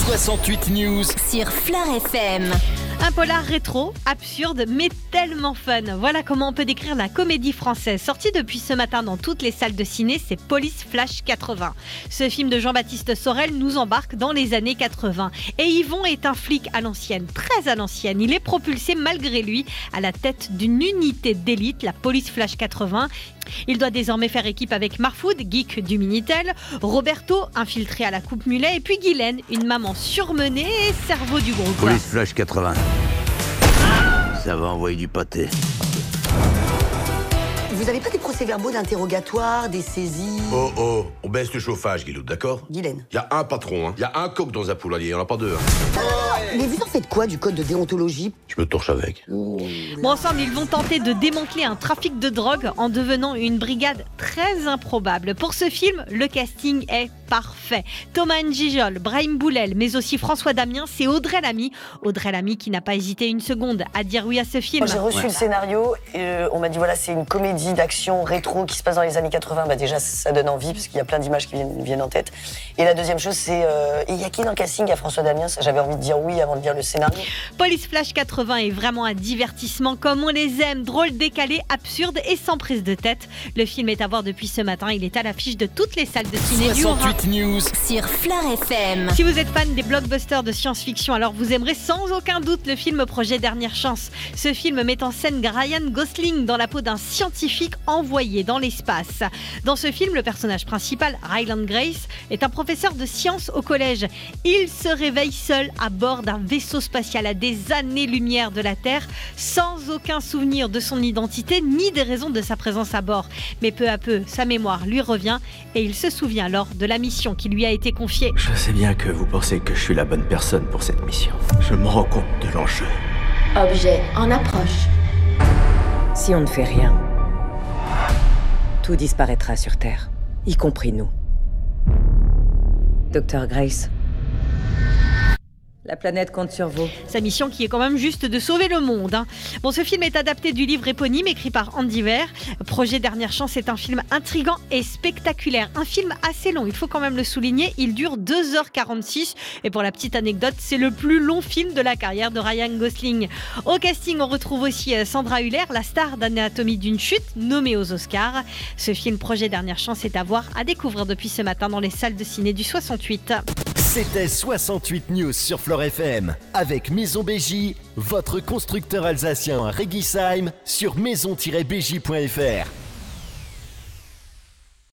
68 News sur Fleur FM. Un polar rétro, absurde, mais tellement fun. Voilà comment on peut décrire la comédie française. Sortie depuis ce matin dans toutes les salles de ciné, c'est Police Flash 80. Ce film de Jean-Baptiste Sorel nous embarque dans les années 80. Et Yvon est un flic à l'ancienne, très à l'ancienne. Il est propulsé malgré lui à la tête d'une unité d'élite, la Police Flash 80. Il doit désormais faire équipe avec Marfoud, geek du Minitel, Roberto, infiltré à la coupe mulet, et puis Guylaine, une maman surmenée et cerveau du groupe. Police Flash 80. Ça va envoyer du pâté. Vous avez pas des procès-verbaux d'interrogatoire, des saisies? Oh, on baisse le chauffage, Guilou, d'accord? Guylaine. Il y a un patron, hein. Il y a un coq dans un poulailler, il n'y en a pas deux. Mais vous en faites quoi du code de déontologie? Je me torche avec. Bon, ensemble, ils vont tenter de démanteler un trafic de drogue en devenant une brigade très improbable. Pour ce film, le casting est parfait. Thomas N'Gijol, Brahim Boulel, mais aussi François Damiens, c'est Audrey Lamy. Audrey Lamy qui n'a pas hésité une seconde à dire oui à ce film. J'ai reçu le scénario et on m'a dit voilà, c'est une comédie d'action rétro qui se passe dans les années 80. Bah déjà, ça donne envie parce qu'il y a plein d'images qui viennent en tête. Et la deuxième chose, c'est il y a qui dans le casting? Il y a François Damiens. J'avais envie de dire oui avant de lire le scénario. Police Flash 80 est vraiment un divertissement comme on les aime, drôle, décalé, absurde et sans prise de tête. Le film est à voir depuis ce matin, il est à l'affiche de toutes les salles de ciné du Haut-Rhin. 68 News Sur Fleur FM. Si vous êtes fan des blockbusters de science-fiction, alors vous aimerez sans aucun doute le film Projet Dernière Chance. Ce film met en scène Ryan Gosling dans la peau d'un scientifique envoyé dans l'espace. Dans ce film, le personnage principal, Ryland Grace, est un professeur de sciences au collège. Il se réveille seul à bord d'un vaisseau spatial à des années-lumière de la Terre, sans aucun souvenir de son identité ni des raisons de sa présence à bord. Mais peu à peu, sa mémoire lui revient et il se souvient alors de la mission qui lui a été confiée. Je sais bien que vous pensez que je suis la bonne personne pour cette mission. Je me rends compte de l'enjeu. Objet en approche. Si on ne fait rien, tout disparaîtra sur Terre, y compris nous. Docteur Grace, la planète compte sur vous. Sa mission qui est quand même juste de sauver le monde. Bon, ce film est adapté du livre éponyme écrit par Andy Weir. Projet Dernière Chance est un film intriguant et spectaculaire. Un film assez long, il faut quand même le souligner. Il dure 2h46 et pour la petite anecdote, c'est le plus long film de la carrière de Ryan Gosling. Au casting, on retrouve aussi Sandra Hüller, la star d'Anatomie d'une chute, nommée aux Oscars. Ce film Projet Dernière Chance est à voir, à découvrir depuis ce matin dans les salles de ciné du 68. C'était 68 News sur Fleur FM avec Maison BJ, votre constructeur alsacien à Réguisheim sur maison-bj.fr.